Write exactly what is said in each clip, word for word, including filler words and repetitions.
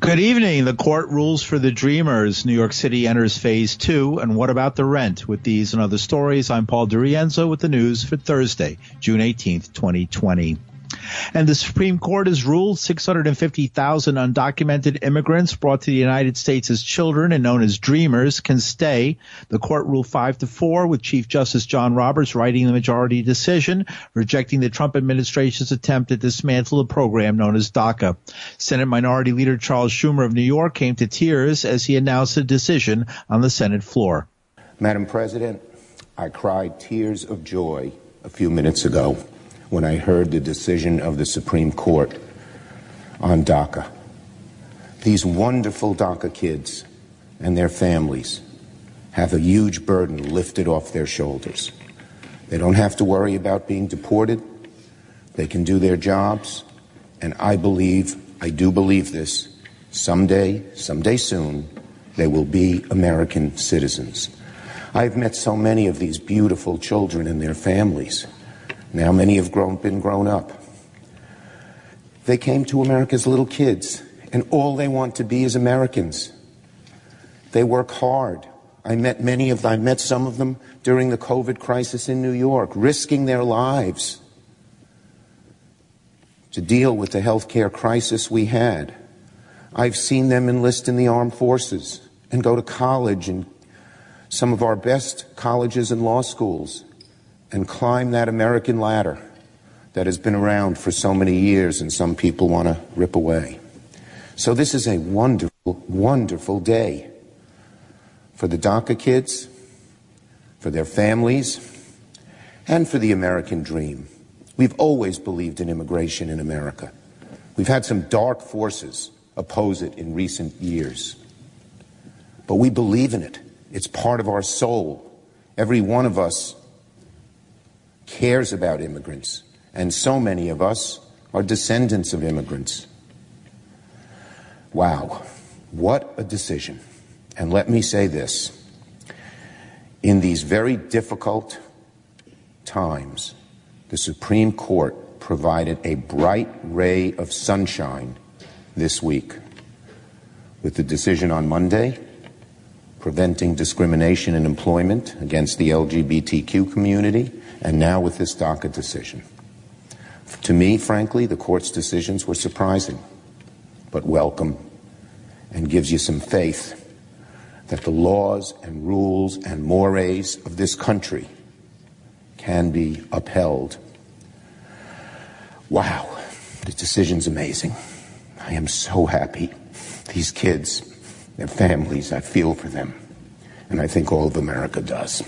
Good evening. The court rules for the Dreamers. New York City enters phase two. And what about the rent? With these and other stories, I'm Paul DiRienzo with the news for Thursday, June eighteenth, twenty twenty. And the Supreme Court has ruled six hundred fifty thousand undocumented immigrants brought to the United States as children and known as Dreamers can stay. The court ruled five to four, with Chief Justice John Roberts writing the majority decision, rejecting the Trump administration's attempt to dismantle a program known as DACA. Senate Minority Leader Charles Schumer of New York came to tears as he announced the decision on the Senate floor. Madam President, I cried tears of joy a few minutes ago when I heard the decision of the Supreme Court on DACA. These wonderful DACA kids and their families have a huge burden lifted off their shoulders. They don't have to worry about being deported. They can do their jobs. And I believe, I do believe this, someday, someday soon, they will be American citizens. I've met so many of these beautiful children and their families. Now many have grown, been grown up. They came to America as little kids, and all they want to be is Americans. They work hard. I met many of them, I met some of them during the COVID crisis in New York, risking their lives to deal with the healthcare crisis we had. I've seen them enlist in the armed forces and go to college in some of our best colleges and law schools, and climb that American ladder that has been around for so many years and some people want to rip away. So this is a wonderful, wonderful day for the DACA kids, for their families, and for the American dream. We've always believed in immigration in America. We've had some dark forces oppose it in recent years, but we believe in it. It's part of our soul. Every one of us cares about immigrants, and so many of us are descendants of immigrants. Wow, what a decision. And let me say this, in these very difficult times, the Supreme Court provided a bright ray of sunshine this week with the decision on Monday, preventing discrimination in employment against the L G B T Q community, and now with this DACA decision. To me, frankly, the court's decisions were surprising, but welcome, and gives you some faith that the laws and rules and mores of this country can be upheld. Wow, the decision's amazing. I am so happy. These kids, their families, I feel for them, and I think all of America does.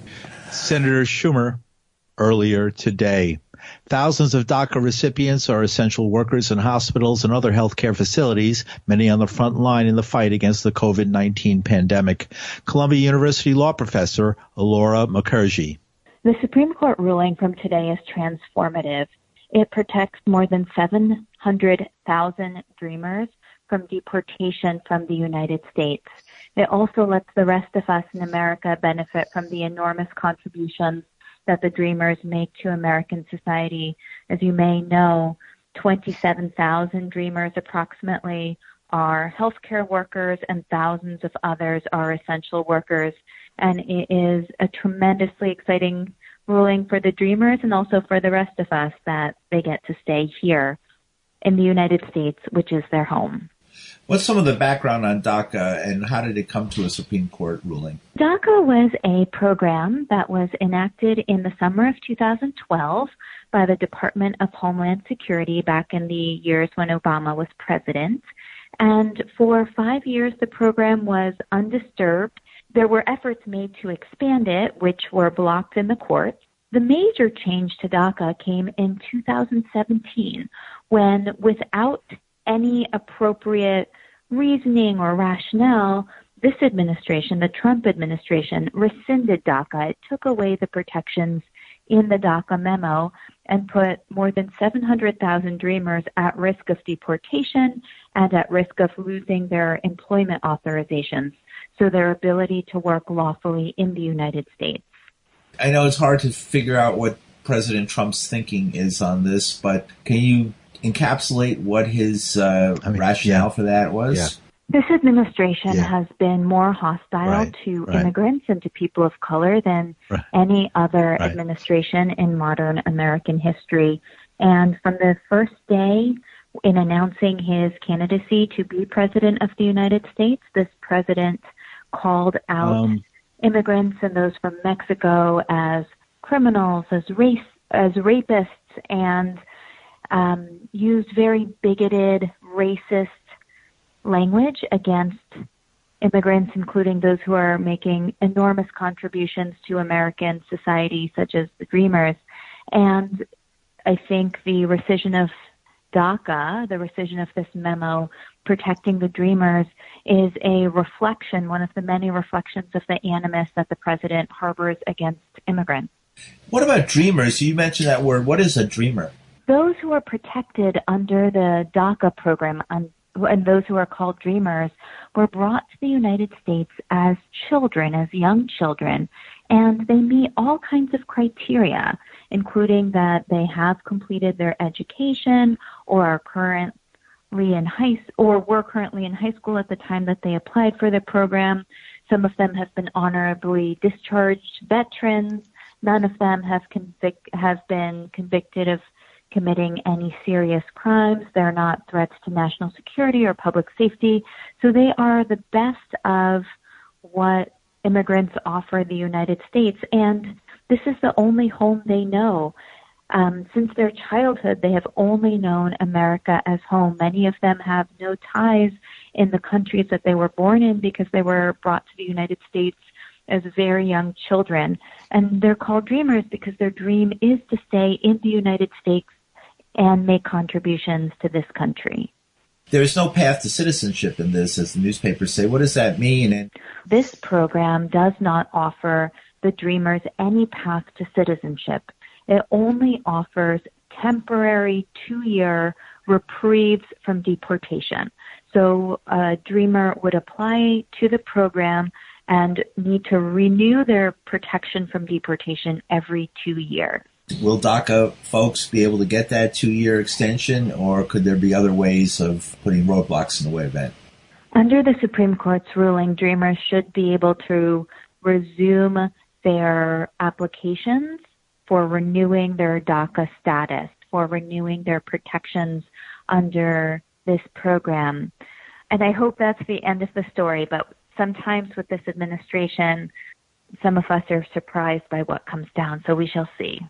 Senator Schumer, earlier today. Thousands of DACA recipients are essential workers in hospitals and other healthcare facilities, many on the front line in the fight against the COVID nineteen pandemic. Columbia University law professor Laura Mukherjee. The Supreme Court ruling from today is transformative. It protects more than seven hundred thousand Dreamers from deportation from the United States. It also lets the rest of us in America benefit from the enormous contributions that the Dreamers make to American society. As you may know, twenty-seven thousand Dreamers approximately are healthcare workers, and thousands of others are essential workers. And it is a tremendously exciting ruling for the Dreamers and also for the rest of us that they get to stay here in the United States, which is their home. What's some of the background on DACA, and how did it come to a Supreme Court ruling? DACA was a program that was enacted in the summer of two thousand twelve by the Department of Homeland Security back in the years when Obama was president. And for five years, the program was undisturbed. There were efforts made to expand it, which were blocked in the courts. The major change to DACA came in two thousand seventeen, when, without any appropriate reasoning or rationale, this administration, the Trump administration, rescinded DACA. It took away the protections in the DACA memo and put more than seven hundred thousand Dreamers at risk of deportation and at risk of losing their employment authorizations, so their ability to work lawfully in the United States. I know it's hard to figure out what President Trump's thinking is on this, but can you encapsulate what his uh, I mean, rationale yeah. for that was? Yeah. This administration Yeah. has been more hostile Right, to right. immigrants and to people of color than Right. any other Right. administration in modern American history. And from the first day in announcing his candidacy to be president of the United States, this president called out Um, immigrants and those from Mexico as criminals, as race, as rapists, and um, used very bigoted, racist language against immigrants, including those who are making enormous contributions to American society, such as the Dreamers. And I think the rescission of DACA, the rescission of this memo protecting the Dreamers, is a reflection, one of the many reflections of the animus that the president harbors against immigrants. What about dreamers? You mentioned that word. What is a dreamer? Those who are protected under the DACA program, um, and those who are called Dreamers, were brought to the United States as children, as young children, and they meet all kinds of criteria, including that they have completed their education or are currently in high or were currently in high school at the time that they applied for the program. Some of them have been honorably discharged veterans. None of them have convic- have been convicted of committing any serious crimes. They're not threats to national security or public safety. So they are the best of what immigrants offer the United States. And this is the only home they know. Um, since their childhood, they have only known America as home. Many of them have no ties in the countries that they were born in because they were brought to the United States as very young children. And they're called Dreamers because their dream is to stay in the United States and make contributions to this country. There is no path to citizenship in this, as the newspapers say. What does that mean? And this program does not offer the Dreamers any path to citizenship. It only offers temporary two-year reprieves from deportation. So a Dreamer would apply to the program and need to renew their protection from deportation every two years. Will DACA folks be able to get that two-year extension, or could there be other ways of putting roadblocks in the way of that? Under the Supreme Court's ruling, Dreamers should be able to resume their applications for renewing their DACA status, for renewing their protections under this program. And I hope that's the end of the story, but sometimes with this administration, some of us are surprised by what comes down, so we shall see.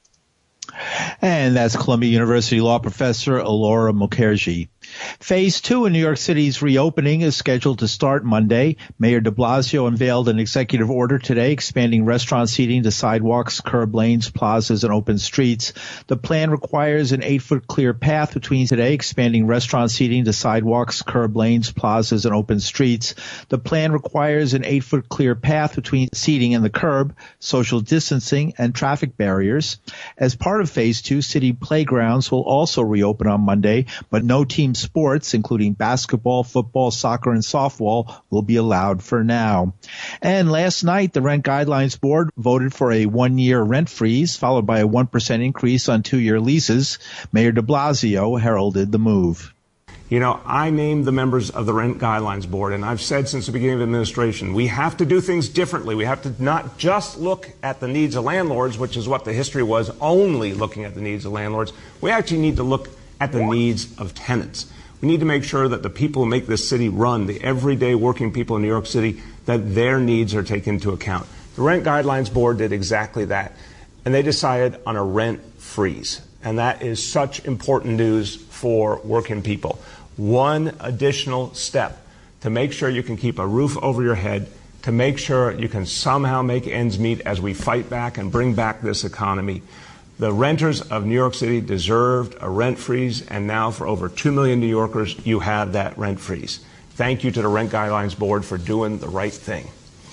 And that's Columbia University law professor Alora Mukherjee. Phase two in New York City's reopening is scheduled to start Monday. Mayor de Blasio unveiled an executive order today expanding restaurant seating to sidewalks, curb lanes, plazas, and open streets. The plan requires an eight-foot clear path between today, expanding restaurant seating to sidewalks, curb lanes, plazas, and open streets. The plan requires an eight-foot clear path between seating and the curb, social distancing, and traffic barriers. As part of Phase two, city playgrounds will also reopen on Monday, but no team sports, including basketball, football, soccer, and softball, will be allowed for now. And last night, the Rent Guidelines Board voted for a one-year rent freeze, followed by a one percent increase on two-year leases. Mayor de Blasio heralded the move. You know, I named the members of the Rent Guidelines Board, and I've said since the beginning of the administration, we have to do things differently. We have to not just look at the needs of landlords, which is what the history was, only looking at the needs of landlords. We actually need to look at the needs of tenants. We need to make sure that the people who make this city run, the everyday working people in New York City, that their needs are taken into account. The Rent Guidelines Board did exactly that, and they decided on a rent freeze. And that is such important news for working people. One additional step to make sure you can keep a roof over your head, to make sure you can somehow make ends meet as we fight back and bring back this economy. The renters of New York City deserved a rent freeze, and now for over two million New Yorkers, you have that rent freeze. Thank you to the Rent Guidelines Board for doing the right thing.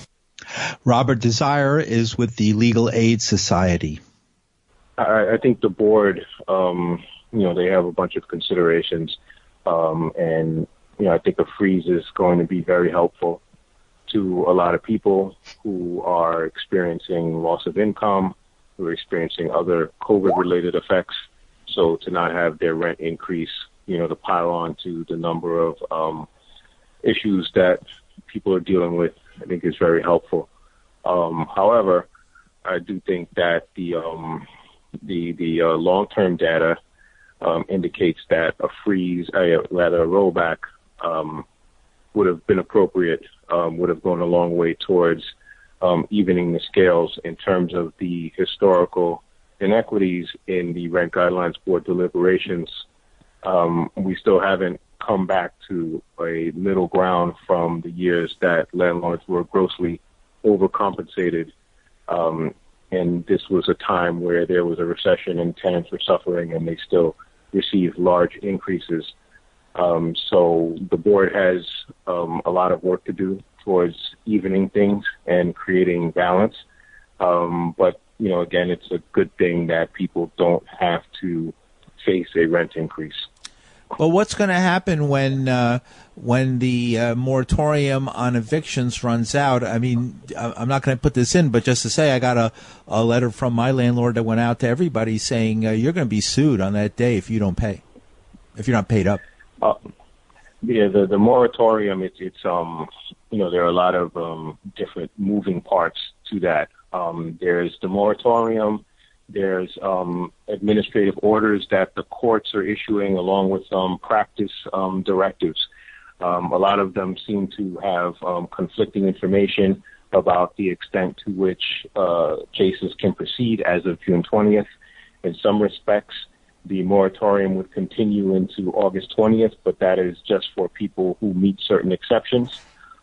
Robert Desire is with the Legal Aid Society. I, I think the board, um, you know, they have a bunch of considerations. Um, and, you know, I think a freeze is going to be very helpful to a lot of people who are experiencing loss of income, who are experiencing other COVID-related effects. so to not have their rent increase, you know, to pile on to the number of um, issues that people are dealing with, I think is very helpful. Um, however, I do think that the um, the the uh, long-term data um, indicates that a freeze, uh, rather a rollback, um, would have been appropriate, um, would have gone a long way towards um, evening the scales in terms of the historical inequities in the Rent Guidelines Board deliberations. Um, we still haven't come back to a middle ground from the years that landlords were grossly overcompensated. Um, and this was a time where there was a recession and tenants were suffering and they still received large increases. Um, so the board has um, a lot of work to do towards evening things and creating balance. Um, but, you know, again, it's a good thing that people don't have to face a rent increase. Well, what's going to happen when uh, when the uh, moratorium on evictions runs out? I mean, I'm not going to put this in, but just to say, I got a, a letter from my landlord that went out to everybody saying uh, you're going to be sued on that day if you don't pay, if you're not paid up. Uh, yeah, the, the moratorium, it's, it's um, you know, there are a lot of um, different moving parts to that. Um, there's the moratorium. There's um, administrative orders that the courts are issuing along with um, practice um, directives. Um, a lot of them seem to have um, conflicting information about the extent to which uh, cases can proceed as of June twentieth. In some respects, the moratorium would continue into August twentieth, but that is just for people who meet certain exceptions.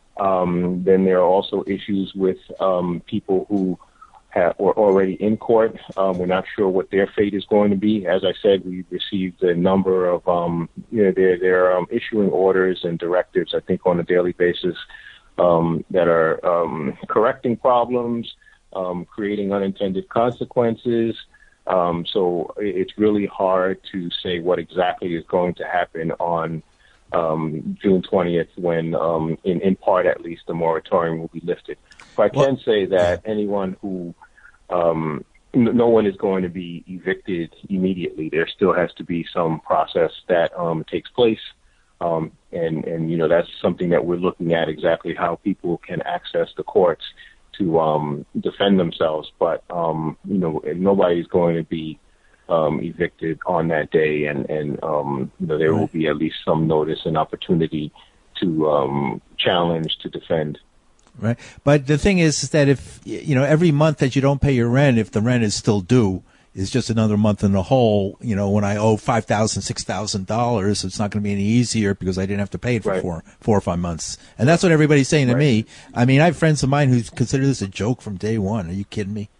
Um, then there are also issues with um, people who have, were already in court. Um, we're not sure what their fate is going to be. As I said, we received a number of, um, you know, they're, they're um, issuing orders and directives, I think, on a daily basis um, that are um, correcting problems, um, creating unintended consequences. Um, so it's really hard to say what exactly is going to happen on um, June twentieth when, um, in, in part at least, the moratorium will be lifted. But I can say that anyone who, um, n- no one is going to be evicted immediately. There still has to be some process that um, takes place. Um, and, and, you know, that's something that we're looking at, exactly how people can access the courts to um, defend themselves. But, um, you know, nobody's going to be um, evicted on that day. And, and um, you know, there will be at least some notice and opportunity to um, challenge, to defend. Right. But the thing is, is that if, you know, every month that you don't pay your rent, if the rent is still due, is just another month in the hole. You know, when I owe five thousand dollars, six thousand dollars, it's not going to be any easier because I didn't have to pay it for right. four, four or five months. And that's what everybody's saying to right. me. I mean, I have friends of mine who consider this a joke from day one. Are you kidding me?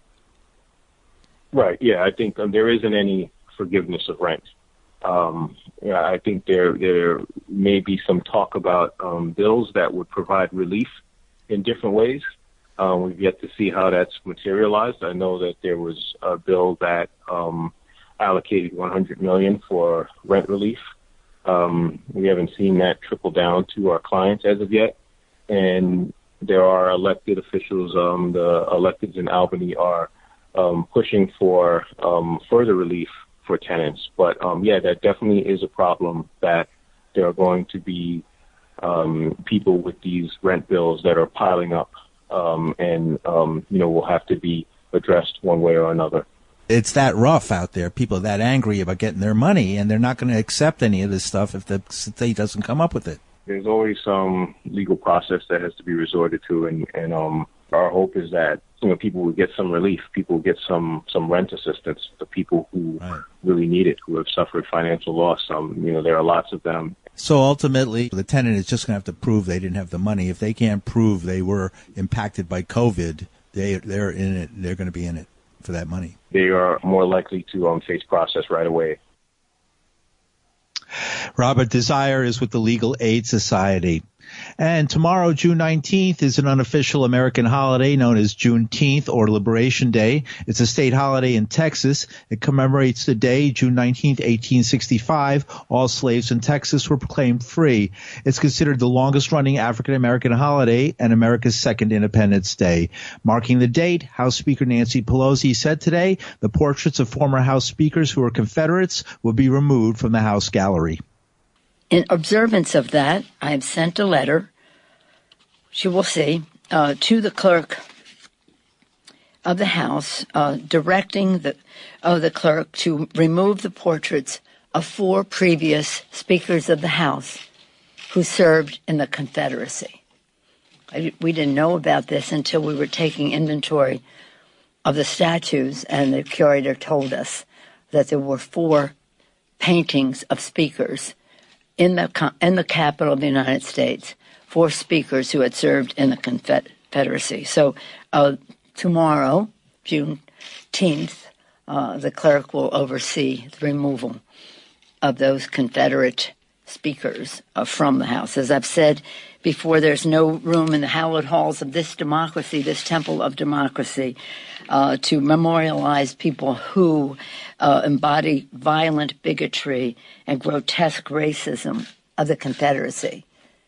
Right. Yeah. I think um, there isn't any forgiveness of rent. Um, yeah, I think there, there may be some talk about um, bills that would provide relief in different ways. Um, we've yet to see how that's materialized. I know that there was a bill that um, allocated one hundred million dollars for rent relief. Um, we haven't seen that trickle down to our clients as of yet. And there are elected officials, um, the electeds in Albany are um, pushing for um, further relief for tenants. But, um, yeah, that definitely is a problem, that there are going to be um, people with these rent bills that are piling up. Um, and, um, you know, will have to be addressed one way or another. It's that rough out there. People are that angry about getting their money, and they're not going to accept any of this stuff if the state doesn't come up with it. There's always some legal process that has to be resorted to, and, and um, our hope is that, you know, people will get some relief, people will get some, some rent assistance, the people who right. really need it, who have suffered financial loss. Um, you know, there are lots of them. So ultimately, the tenant is just going to have to prove they didn't have the money. If they can't prove they were impacted by COVID, they, they're in it. They're going to be in it for that money. They are more likely to um, face process right away. Robert Desire is with the Legal Aid Society. And tomorrow, June nineteenth, is an unofficial American holiday known as Juneteenth or Liberation Day. It's a state holiday in Texas. It commemorates the day, June nineteenth, eighteen sixty-five, all slaves in Texas were proclaimed free. It's considered the longest-running African-American holiday and America's second Independence Day. Marking the date, House Speaker Nancy Pelosi said today the portraits of former House speakers who were Confederates will be removed from the House gallery. In observance of that, I have sent a letter, she will see, uh, to the clerk of the House, uh, directing the, uh, the clerk to remove the portraits of four previous speakers of the House who served in the Confederacy. I, we didn't know about this until we were taking inventory of the statues, and the curator told us that there were four paintings of speakers in the in the capital of the United States, four speakers who had served in the Confederacy. So uh, tomorrow, Juneteenth, uh, the clerk will oversee the removal of those Confederate speakers uh, from the House. As I've said before, there's no room in the hallowed halls of this democracy, this temple of democracy, uh, to memorialize people who uh, embody violent bigotry and grotesque racism of the Confederacy.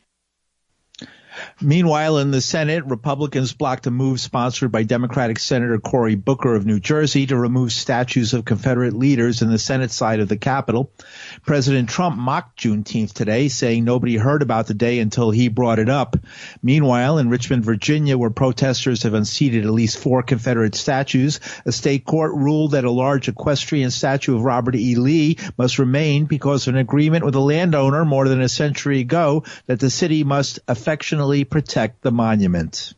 Meanwhile, in the Senate, Republicans blocked a move sponsored by Democratic Senator Cory Booker of New Jersey to remove statues of Confederate leaders in the Senate side of the Capitol. President Trump mocked Juneteenth today, saying nobody heard about the day until he brought it up. Meanwhile, in Richmond, Virginia, where protesters have unseated at least four Confederate statues, a state court ruled that a large equestrian statue of Robert E. Lee must remain because of an agreement with a landowner more than a century ago that the city must affectionately protect the monument.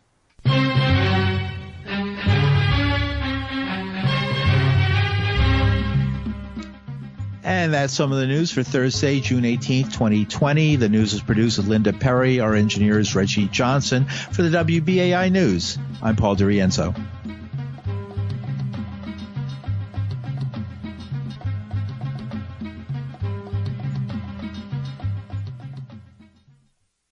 And that's some of the news for Thursday, June eighteenth, twenty twenty. The news is produced with Linda Perry. Our engineer is Reggie Johnson. For the W B A I News, I'm Paul DiRienzo.